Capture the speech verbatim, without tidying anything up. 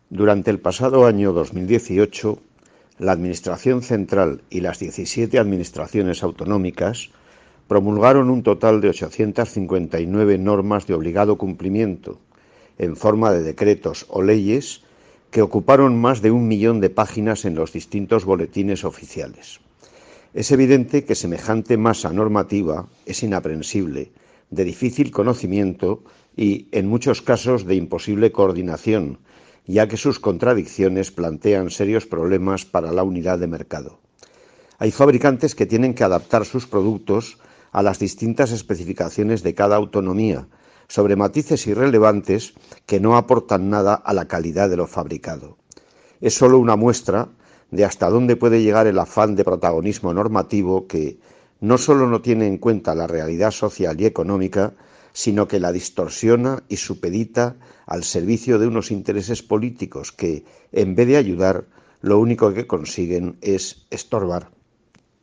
Durante el pasado año dos mil dieciocho, la Administración Central y las diecisiete administraciones autonómicas promulgaron un total de ochocientas cincuenta y nueve normas de obligado cumplimiento, en forma de decretos o leyes, que ocuparon más de un millón de páginas en los distintos boletines oficiales. Es evidente que semejante masa normativa es inaprensible, de difícil conocimiento y, en muchos casos, de imposible coordinación, ya que sus contradicciones plantean serios problemas para la unidad de mercado. Hay fabricantes que tienen que adaptar sus productos a las distintas especificaciones de cada autonomía, sobre matices irrelevantes que no aportan nada a la calidad de lo fabricado. Es solo una muestra de hasta dónde puede llegar el afán de protagonismo normativo que no solo no tiene en cuenta la realidad social y económica, sino que la distorsiona y supedita al servicio de unos intereses políticos que, en vez de ayudar, lo único que consiguen es estorbar.